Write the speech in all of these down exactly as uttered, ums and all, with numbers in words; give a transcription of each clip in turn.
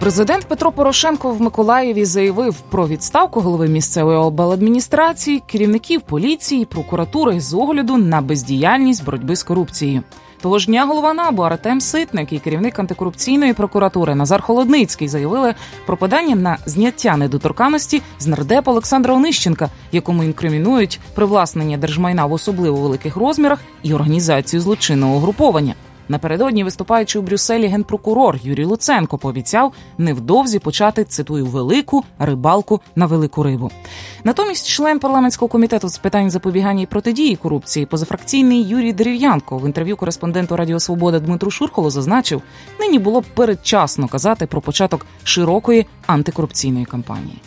Президент Петро Порошенко в Миколаєві заявив про відставку голови місцевої обладміністрації, керівників поліції, прокуратури з огляду на бездіяльність боротьби з корупцією. Того ж дня голова НАБУ Артем Ситник і керівник антикорупційної прокуратури Назар Холодницький заявили про подання на зняття недоторканності з нардепа Олександра Онищенка, якому інкримінують привласнення держмайна в особливо великих розмірах і організацію злочинного угруповання. Напередодні, виступаючи у Брюсселі, генпрокурор Юрій Луценко пообіцяв невдовзі почати, цитую, велику рибалку на велику рибу. Натомість член парламентського комітету з питань запобігання і протидії корупції, позафракційний Юрій Дерев'янко в інтерв'ю кореспонденту Радіо Свобода Дмитру Шурхолу зазначив, нині було б передчасно казати про початок широкої антикорупційної кампанії.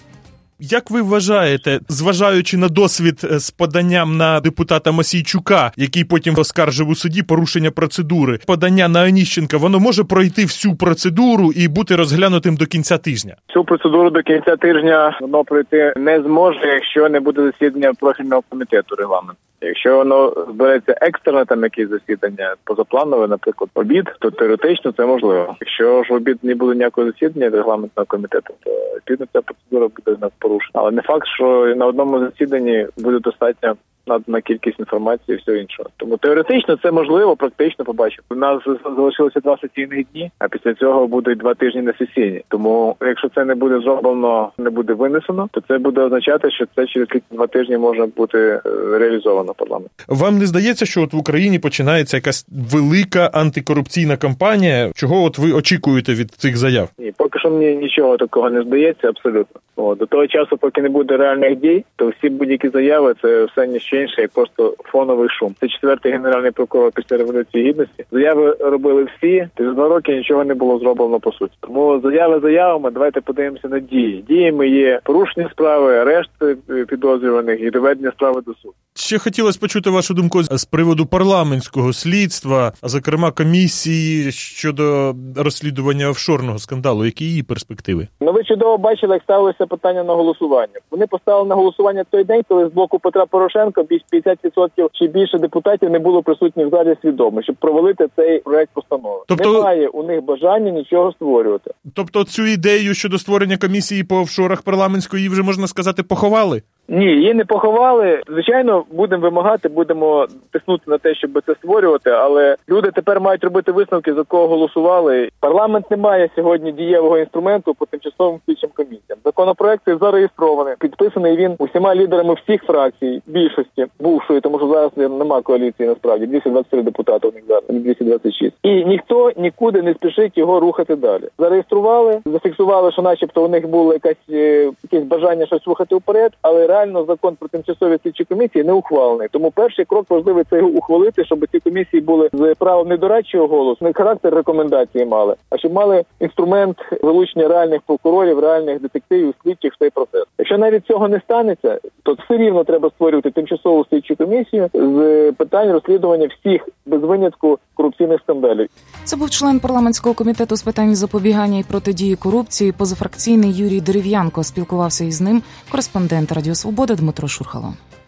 Як ви вважаєте, зважаючи на досвід з поданням на депутата Мосійчука, який потім оскаржив у суді порушення процедури, подання на Онищенка, воно може пройти всю процедуру і бути розглянутим до кінця тижня? Цю процедуру до кінця тижня воно пройти не зможе, якщо не буде засідання профільного комітету регламенту. Якщо воно збереться екстерне, там якісь засідання позапланове, наприклад, обід, то теоретично це можливо. Якщо ж в обід не буде ніякого засідання регламентного комітету, то відповідно ця процедура буде в нас порушена. Але не факт, що на одному засіданні буде достатньо на кількість інформації і все іншого. Тому теоретично це можливо, практично побачимо. У нас залишилося два сесійних дні, а після цього будуть два тижні на сесійні. Тому якщо це не буде зроблено, не буде винесено, то це буде означати, що це через два тижні може бути реалізовано в парламенті. Вам не здається, що от в Україні починається якась велика антикорупційна кампанія? Чого от ви очікуєте від цих заяв? Ні, поки що мені нічого такого не здається, абсолютно. О, до того часу, поки не буде реальних дій, то всі будь-які заяви – це все ніщо інше, як просто фоновий шум. Це четвертий генеральний прокурор після Революції Гідності. Заяви робили всі, через два роки нічого не було зроблено по суті. Тому заяви заявами, давайте подивимося на дії. Діями є порушення справи, арешт підозрюваних і доведення справи до суду. Ще хотілося почути вашу думку з приводу парламентського слідства, а зокрема комісії щодо розслідування офшорного скандалу. Які її перспективи? Ну ви чудово бачили, як ставилося питання на голосування. Вони поставили на голосування той день, коли з блоку Петра Порошенка п'ятдесят відсотків чи більше депутатів не було присутніх в залі свідомо, щоб провалити цей проект постанови. Тобто... Немає у них бажання нічого створювати. Тобто цю ідею щодо створення комісії по офшорах парламентської вже, можна сказати, поховали? Ні, її не поховали. Звичайно, будемо вимагати, будемо тиснути на те, щоб це створювати, але люди тепер мають робити висновки, за кого голосували. Парламент не має сьогодні дієвого інструменту по тимчасовим слідчим комісіям. Законопроект зареєстрований, підписаний він усіма лідерами всіх фракцій, більшості бувшої, тому що зараз немає коаліції насправді, двісті двадцять три депутати у них зараз, двісті двадцять шість. І ніхто нікуди не спішить його рухати далі. Зареєстрували, зафіксували, що начебто у них було якесь, якесь бажання щось рухати вперед, але реально закон про тимчасові слідчі комісії не ухвалений. Тому перший крок важливий – це його ухвалити, щоб ці комісії були з правом не дорадчого голосу, не характер рекомендації мали, а щоб мали інструмент залучення реальних прокурорів, реальних детективів, слідчих в цей процес. Якщо навіть цього не станеться, то все рівно треба створювати тимчасову слідчу комісію з питань розслідування всіх, без винятку, корупційних скандалів. Це був член парламентського комітету з питань запобігання і протидії корупції, позафракційний Юрій Дерев'янко. Спілкувався із ним кореспондент Радіо Свобода Дмитро Шурхало.